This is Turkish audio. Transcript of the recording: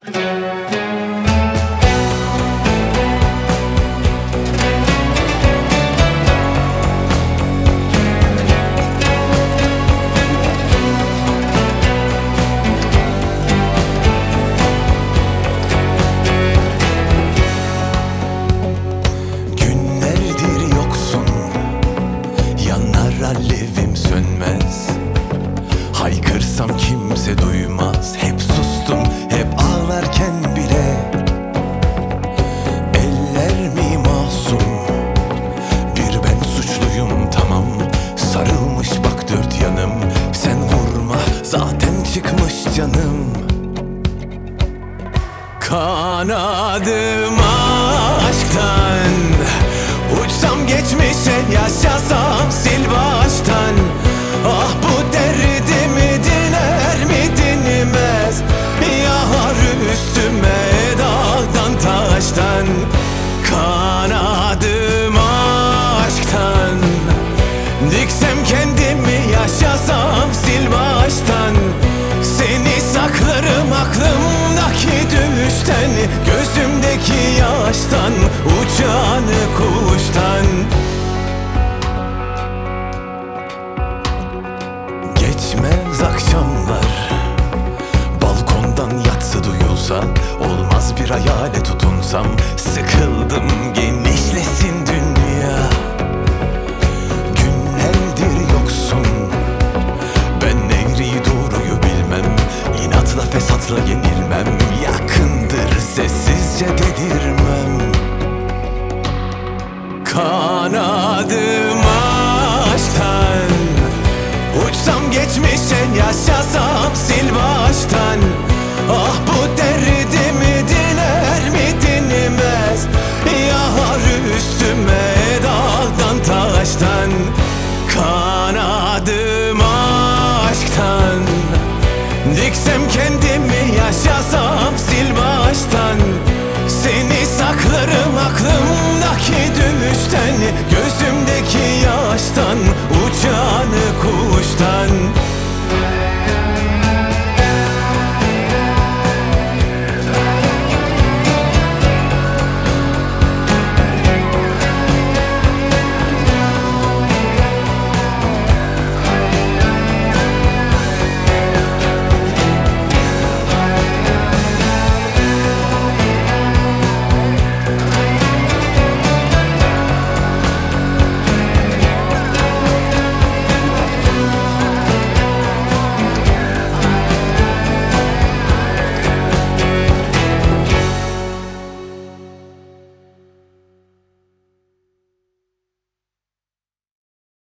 Alevim sönmez, haykırsam kimse duymaz. Hep sustum, hep ağlarken bile. Eller mi masum, bir ben suçluyum tamam. Sarılmış bak dört yanım, sen vurma zaten çıkmış canım. Kanadım aşktan, uçsam geçmişe, yaşasam sil baştan.